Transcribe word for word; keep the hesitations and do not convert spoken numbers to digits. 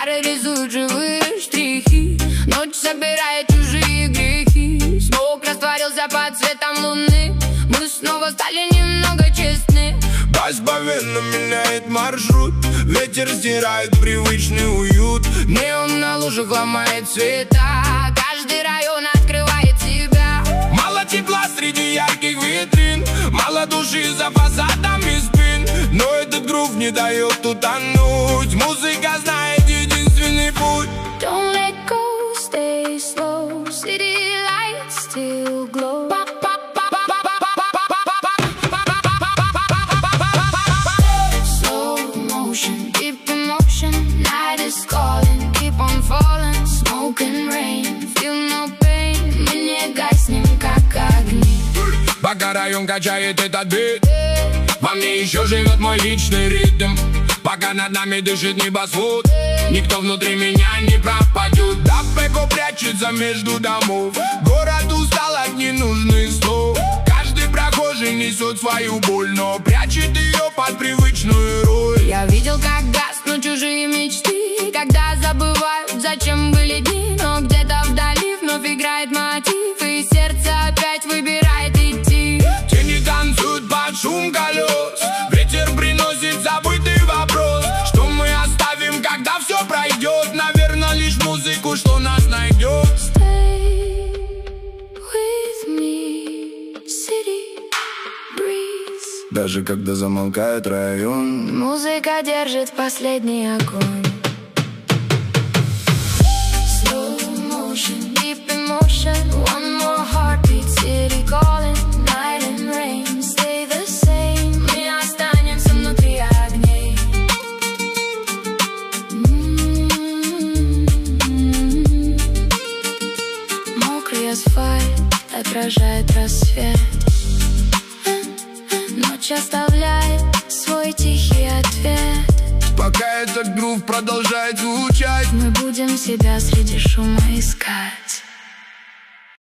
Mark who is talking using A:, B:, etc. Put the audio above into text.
A: Фары рисуют живые штрихи, ночь собирает чужие грехи. Смог растворился под цветом луны, мы снова стали немного честны.
B: Дождь повинно меняет маршрут, ветер стирает привычный уют.
A: Неон на лужах ломает цвета, каждый район открывает себя.
B: Мало тепла среди ярких витрин, мало души за фасадами спин. Но этот грув не дает утонуть, музыка знает единственный путь.
A: Don't let go, stay slow, city lights still glow. Slow motion, deep emotion, night is calling, keep on falling, smoke and rain, feel no pain, мы не гаснем, как огни.
B: Пока район качает этот бит, во мне еще живет мой личный ритм. Пока над нами дышит небосвод, никто внутри меня не пропадет. Да Пеко прячется между домов, город устал от ненужных слов. Каждый прохожий несет свою боль, но прячет ее под привычную роль.
A: Я видел, как гаснут чужие мечты, когда забывают, зачем были дни. Но где-то вдали вновь играет мотив, и сердце опять выбирает идти.
B: Тени танцуют под шум колес, ветер приносит забытый вопрос. Что мы оставим, когда все пройдет? Наверное, лишь музыку, что нас найдет.
A: Stay with me, city breeze.
B: Даже когда замолкает район,
A: Музыка держит последний огонь. Slow motion, deep emotion, one more heartbeat, city calling, night and rain, stay the same. Мы останемся внутри огней. Мокрый асфальт отражает рассвет, ночь оставляет свой тихий ответ.
B: пока этот грув продолжает звучать,
A: Мы будем себя среди шума искать.